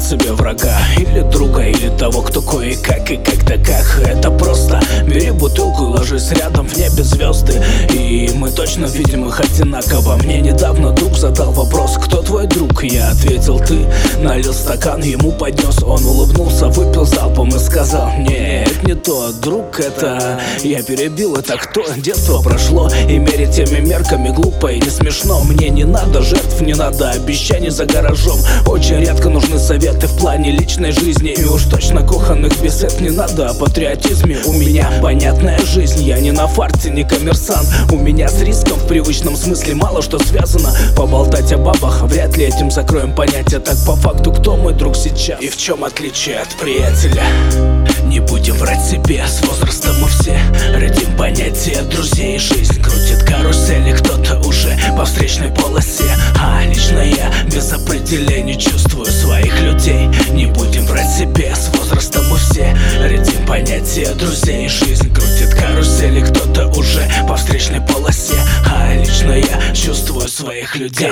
себе врага, или друга, или того, кто кое-как и как-то как. Это просто бери бутылку и ложись рядом, в небе звезды, и мы точно видим их одинаково. Мне недавно друг задал вопрос: кто твой друг? Я ответил: ты. Налил стакан, ему поднес, он улыбнулся, выпил залпом и сказал: нет, не то, друг это... Я перебил: это кто? Детство прошло, и мерить теми мерками глупо и не смешно. Мне не надо жертв, не надо обещаний за гаражом. Очень редко нужны советы в плане личной жизни, и уж точно кухонных бесед. Не надо о патриотизме, у меня понятная жизнь. Я не на фарте, не коммерсант. У меня с риском в привычном смысле мало что связано. Поболтать о бабах, вряд ли этим закроем понятие. Так по факту, кто мой друг сейчас и в чем отличие от приятеля? Не будем врать себе, с возрастом мы все родим понятие друзей. Жизнь крутит карусели, кто-то уже по встречной полосе, а лично я без определений чувствую своих людей. Не будем врать себе, с возрастом мы все родим понятие друзей. Жизнь крутит карусели, кто-то уже по встречной полосе, а лично я чувствую своих людей.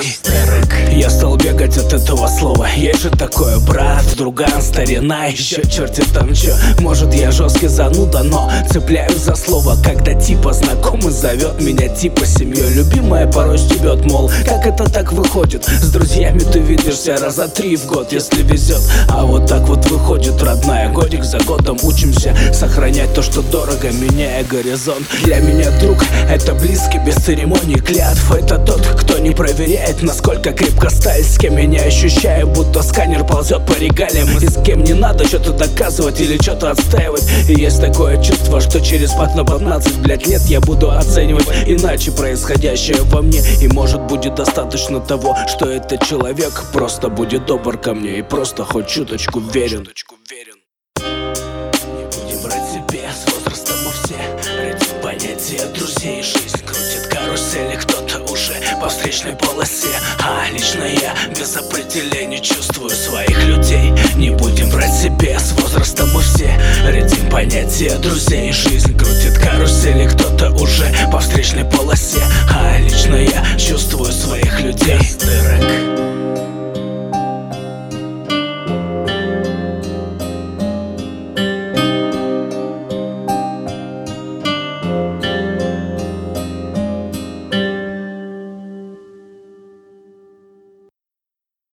Я стал бегать от этого слова. Есть же такое, брат, друган, старина, еще черти там чё. Может, я жесткий зануда, но цепляюсь за слово, когда типа знакомый зовет меня типа семьей. Любимая порой стебет, мол, как это так выходит? С друзьями ты видишься раза 3 в год, если везет. А вот так вот выходит, родная, годик за годом учимся сохранять то, что дорого, меняя горизонт. Для меня друг — это близкий, без церемоний, клятв. Это тот, кто не проверяет, насколько крепко сталь. С кем я не ощущаю, будто сканер ползет по регалиям, и с кем не надо что-то доказывать или что-то отстаивать. И есть такое чувство, что через 15, лет я буду оценивать иначе происходящее во мне. И может будет достаточно того, что этот человек просто будет добр ко мне и просто хоть чуточку верен. Не будем врать себе, с возрастом мы все родим понятие друзей. Жизнь крутит карусели, кто-то уже по встречной полосе, а лично я без определений чувствую своих людей. Не будем врать себе, с возрастом мы все родим понятие друзей. Жизнь крутит карусели, кто-то уже по встречной полосе, а лично я чувствую своих людей.